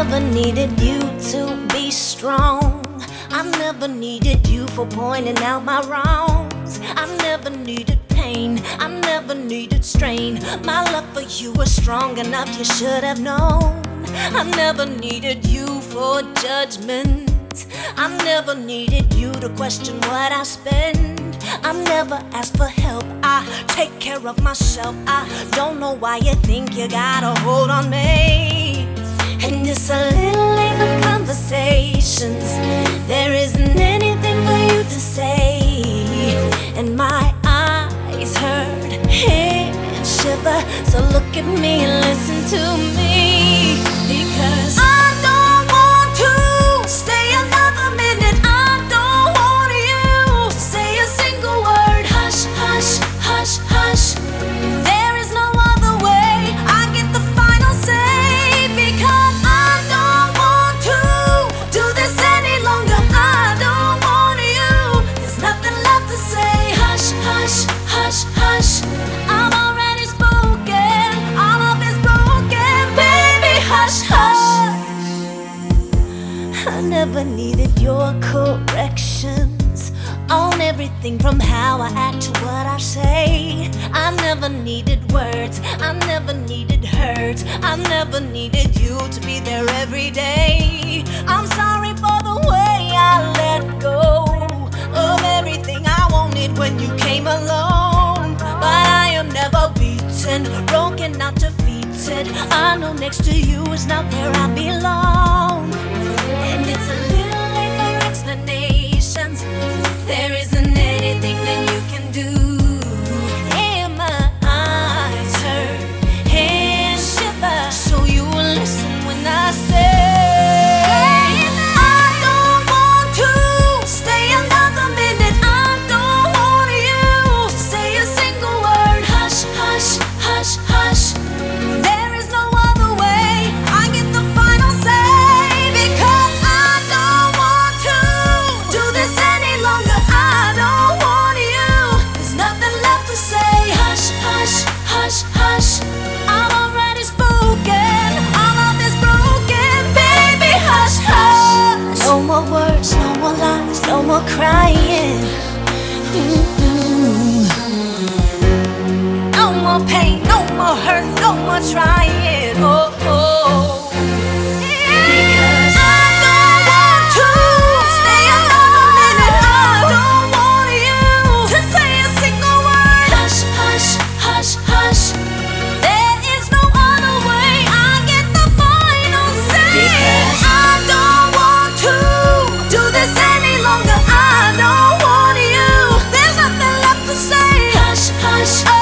never needed you to be strong. I never needed you for pointing out my wrongs. I never needed pain, I never needed strain. My love for you was strong enough, you should have known. I never needed you for judgment. I never needed you to question what I spend. I never asked for help, I take care of myself. I don't know why you think you got a hold on me. And it's a little late for conversations. There isn't anything for you to say. And my eyes hurt, and shiver. So look at me and listen to me. Because I don't want to stay another minute. I don't want you to say a single word. Hush, hush, hush, hush. There is no other way. I get the final say. Because I don't want to do this any longer. I don't want you. There's nothing left to say. Hush, hush, hush, hush. I'm already spoken. All of it's broken. Baby, hush, hush. I never needed your corrections on everything from how I act to what I say. I never needed words, I never needed hurt. I never needed you to be there every day. I'm sorry for the way I let go of everything I wanted when you came along. But I am never beaten, broken, not defeated. I know next to you is not where I belong. And it's a little late for explanations. There isn't anything that you can do. And my eyes hurt and shiver. So you will listen when I say I don't want to stay another minute. I don't want you to say a single word. Hush, hush, hush, hush. There is no other way. I get the final say. Because I don't want to do this any longer. I don't want you. There's nothing left to say. Hush, hush, hush, hush. I'm already spoken. All of this broken. Baby, hush, hush. No more words, no more lies, no more crying. No more pain, no more hurt, no more trying. Oh, oh. Because I don't want to stay another minute. I don't want you to say a single word. Hush, hush, hush, hush. There is no other way. I get the final say. Because I don't want to do this any longer. I don't want you. There's nothing left to say. Hush, hush.